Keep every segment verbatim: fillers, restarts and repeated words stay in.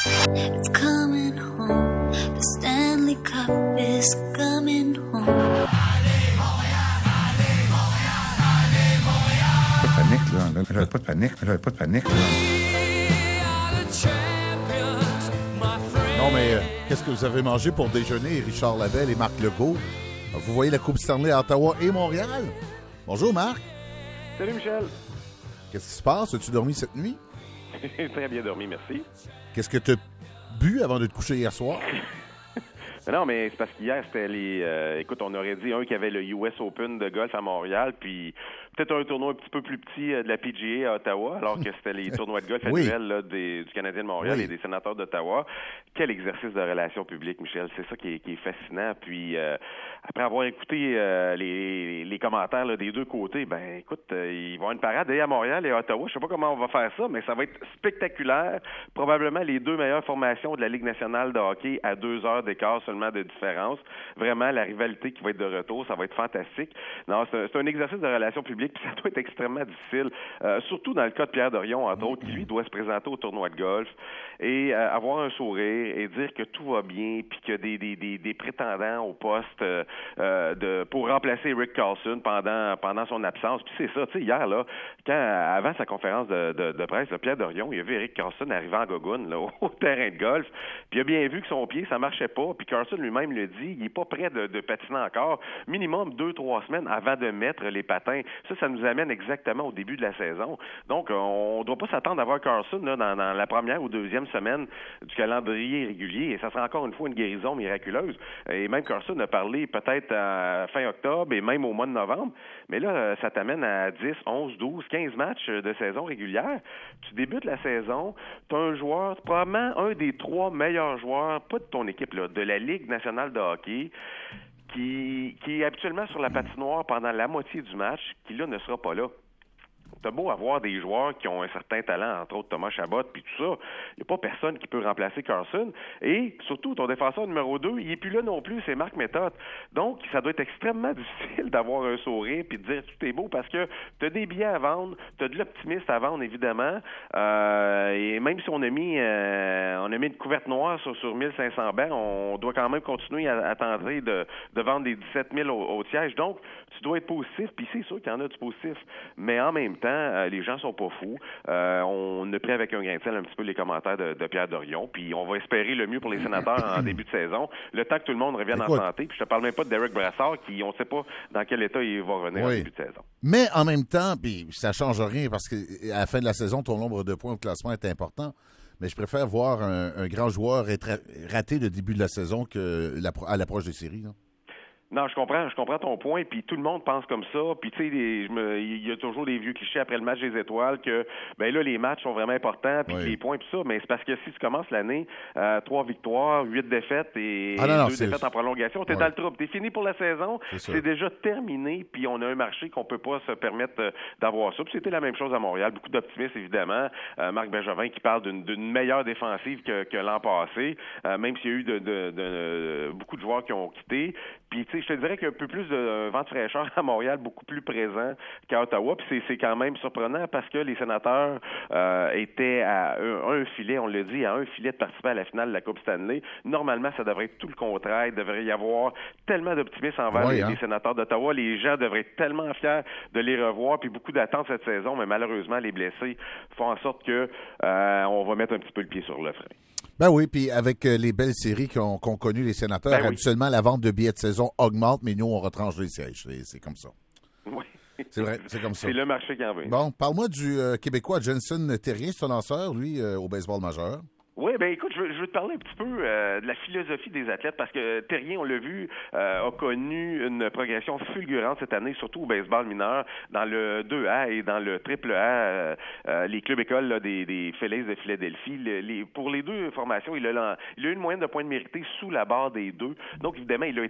It's coming home. The Stanley Cup is coming home. Pas de panique, là. J'avais pas de panique. J'avais pas de panique, là. Non, mais euh, qu'est-ce que vous avez mangé pour déjeuner, Richard Lavelle et Marc Legault? Vous voyez la Coupe Stanley à Ottawa et Montréal? Bonjour, Marc. Salut, Michel. Qu'est-ce qui se passe? As-tu dormi cette nuit? Très bien dormi, merci. Qu'est-ce que tu as bu avant de te coucher hier soir? Mais non, mais c'est parce qu'hier, c'était les... Euh, écoute, on aurait dit un qui avait le U S Open de golf à Montréal, puis peut-être un tournoi un petit peu plus petit euh, de la P G A à Ottawa, alors que c'était les tournois de golf Oui. annuels là, des, du Canadien de Montréal Oui. et des sénateurs d'Ottawa. Quel exercice de relations publiques, Michel. C'est ça qui est, qui est fascinant. Puis, euh, après avoir écouté euh, les, les commentaires là, des deux côtés, ben écoute, euh, ils vont avoir une parade et à Montréal et à Ottawa. Je sais pas comment on va faire ça, mais ça va être spectaculaire. Probablement les deux meilleures formations de la Ligue nationale de hockey à deux heures d'écart seulement de différence. Vraiment, la rivalité qui va être de retour, ça va être fantastique. Non, c'est un, c'est un exercice de relations publiques, puis ça doit être extrêmement difficile, euh, surtout dans le cas de Pierre Dorion, entre autres, qui lui doit se présenter au tournoi de golf et euh, avoir un sourire et dire que tout va bien, puis qu'il y a des, des, des, des prétendants au poste euh, euh, de pour remplacer Rick Carlson pendant pendant son absence. Puis c'est ça, tu sais, hier, là, quand avant sa conférence de, de, de presse, là, Pierre Dorion, il a vu Eric Carlson arriver en gogoune là, au terrain de golf, puis il a bien vu que son pied, ça marchait pas, puis Carlson lui-même le dit, il est pas prêt de, de patiner encore, minimum deux, trois semaines avant de mettre les patins. Ça, ça nous amène exactement au début de la saison. Donc, on ne doit pas s'attendre à voir Carlson là, dans, dans la première ou deuxième semaine du calendrier régulier, et ça sera encore une fois une guérison miraculeuse. Et même Carlson a parlé peut-être à fin octobre et même au mois de novembre, mais là, ça t'amène à dix, onze, douze, quinze matchs de saison régulière. Tu débutes la saison, tu as un joueur, probablement un des trois meilleurs joueurs, pas de ton équipe, là, de la Ligue nationale de hockey, qui, qui est habituellement sur la patinoire pendant la moitié du match, qui là ne sera pas là. T'as beau avoir des joueurs qui ont un certain talent, entre autres Thomas Chabot, puis tout ça, il n'y a pas personne qui peut remplacer Carlson. Et surtout, ton défenseur numéro deux, il n'est plus là non plus, c'est Marc Méthode. Donc, ça doit être extrêmement difficile d'avoir un sourire puis de dire tout est beau parce que tu as des billets à vendre, tu as de l'optimiste à vendre, évidemment. Euh, et même si on a mis euh, on a mis une couverte noire sur, sur mille cinq cents bancs, on doit quand même continuer à, à tenter de, de vendre des dix-sept mille au, au siège. Donc, tu dois être positif, puis c'est sûr qu'il y en a du positif. Mais en même temps, Euh, les gens sont pas fous. Euh, on a pris avec un grain de sel un petit peu les commentaires de, de Pierre Dorion, puis on va espérer le mieux pour les sénateurs en début de saison, le temps que tout le monde revienne Écoute. en santé. Puis je te parle même pas de Derek Brassard, qui on sait pas dans quel état il va revenir Oui. en début de saison. Mais en même temps, puis ça change rien parce qu'à la fin de la saison, ton nombre de points au classement est important. Mais je préfère voir un, un grand joueur être ra- rater le début de la saison que la, à l'approche des séries, là. Non, je comprends, je comprends ton point, puis tout le monde pense comme ça, puis tu sais, les- je me- il y a toujours des vieux clichés après le match des étoiles que, ben là, les matchs sont vraiment importants, puis Oui. les points, puis ça, mais c'est parce que si tu commences l'année, euh, trois victoires, huit défaites et Ah non, non, deux c'est- défaites en prolongation, t'es Ouais. dans le trouble, t'es fini pour la saison, C'est sûr. c'est déjà terminé, puis on a un marché qu'on peut pas se permettre euh, d'avoir ça, puis c'était la même chose à Montréal, beaucoup d'optimisme, évidemment, euh, Marc Bergevin qui parle d'une, d'une meilleure défensive que, que l'an passé, euh, même s'il y a eu de, de, de- beaucoup de joueurs qui ont quitté, puis tu sais, je te dirais qu'un peu plus de euh, vent de fraîcheur à Montréal, beaucoup plus présent qu'à Ottawa. Puis c'est, c'est quand même surprenant parce que les sénateurs euh, étaient à un, un filet, on l'a dit, à un filet de participer à la finale de la Coupe Stanley. Normalement, ça devrait être tout le contraire. Il devrait y avoir tellement d'optimisme envers Oui, les, hein? les sénateurs d'Ottawa. Les gens devraient être tellement fiers de les revoir. Puis beaucoup d'attentes cette saison, mais malheureusement, les blessés font en sorte que euh, on va mettre un petit peu le pied sur le frein. Ben oui, puis avec euh, les belles séries qu'ont, qu'ont connues les sénateurs, Ben oui. habituellement, la vente de billets de saison augmente, mais nous, on retranche les sièges. C'est, c'est comme ça. Oui. C'est vrai, c'est comme ça. C'est le marché qui en veut. Bon, parle-moi du euh, Québécois Jensen Terrien, c'est un lanceur, lui, euh, au baseball majeur. Oui, ben écoute, je veux, je veux te parler un petit peu euh, de la philosophie des athlètes parce que Terrien, on l'a vu, euh, a connu une progression fulgurante cette année, surtout au baseball mineur, dans le deux A et dans le triple A, euh, euh, les clubs écoles là, des, des Phillies de Philadelphie. Le, les, pour les deux formations, il a, il a eu une moyenne de points de mérité sous la barre des deux. Donc, évidemment, il a été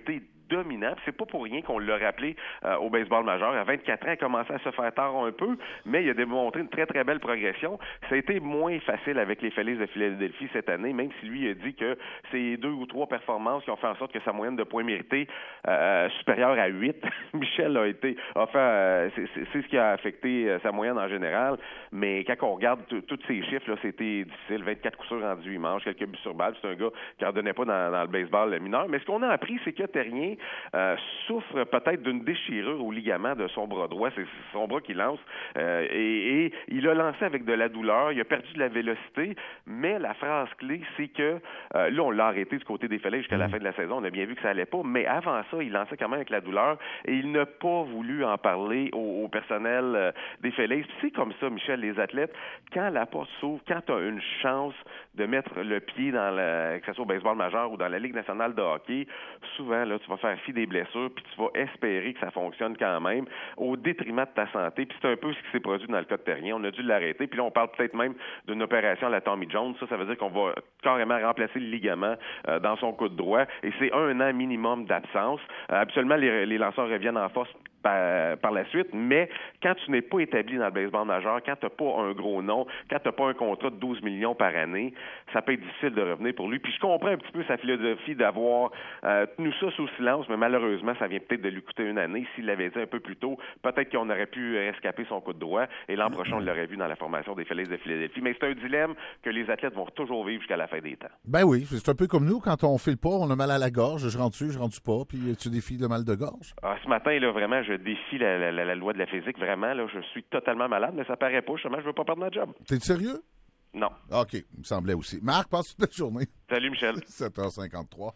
dominant. Puis c'est pas pour rien qu'on l'a rappelé euh, au baseball majeur. À vingt-quatre ans, il a commencé à se faire tard un peu, mais il a démontré une très, très belle progression. Ça a été moins facile avec les Phillies de Philadelphie cette année, même si lui a dit que c'est deux ou trois performances qui ont fait en sorte que sa moyenne de points mérités euh, supérieure à huit. Michel a été a fait, euh, c'est, c'est, c'est ce qui a affecté euh, sa moyenne en général, mais quand on regarde tous ces chiffres, là, c'était difficile. vingt-quatre coups sûrs en dix-huit manches, quelques buts sur balle. C'est un gars qui n'en donnait pas dans, dans le baseball mineur. Mais ce qu'on a appris, c'est que Terrien euh, souffre peut-être d'une déchirure au ligament de son bras droit. C'est son bras qui lance. Euh, et, et il a lancé avec de la douleur. Il a perdu de la vélocité. Mais la phrase clé, c'est que euh, là, on l'a arrêté du côté des Phillies jusqu'à la fin de la saison. On a bien vu que ça allait pas. Mais avant ça, il lançait quand même avec la douleur. Et il n'a pas voulu en parler au, au personnel euh, des Phillies. Puis c'est comme ça, Michel, les athlètes, quand la porte s'ouvre, quand tu as une chance de mettre le pied dans le, que ce soit au baseball majeur ou dans la Ligue nationale de hockey, souvent, là, tu vas faire fi des blessures, puis tu vas espérer que ça fonctionne quand même, au détriment de ta santé. Puis c'est un peu ce qui s'est produit dans le cas de Terrien. On a dû l'arrêter. Puis là, on parle peut-être même d'une opération à la Tommy Jones. Ça, ça veut dire qu'on va carrément remplacer le ligament euh, dans son coude droit. Et c'est un an minimum d'absence. Euh, habituellement, les, les lanceurs reviennent en force Par, par la suite, mais quand tu n'es pas établi dans le baseball majeur, quand tu n'as pas un gros nom, quand tu n'as pas un contrat de douze millions par année, ça peut être difficile de revenir pour lui. Puis je comprends un petit peu sa philosophie d'avoir euh, tenu ça sous silence, mais malheureusement, ça vient peut-être de lui coûter une année. S'il l'avait dit un peu plus tôt, peut-être qu'on aurait pu escaper son coup de droit, et l'an prochain, on l'aurait vu dans la formation des Phillies de Philadelphie. Mais c'est un dilemme que les athlètes vont toujours vivre jusqu'à la fin des temps. Ben oui, c'est un peu comme nous, quand on file pas, on a mal à la gorge, je rentre-tu, je rentre-tu pas, puis tu défies le mal de gorge. Ah, ce matin, là, vraiment, je défie la, la, la, la loi de la physique. Vraiment, là, je suis totalement malade, mais ça paraît pas. Justement, je veux pas perdre ma job. T'es sérieux? Non. OK, il me semblait aussi. Marc, passe toute la journée. Salut, Michel. sept heures cinquante-trois.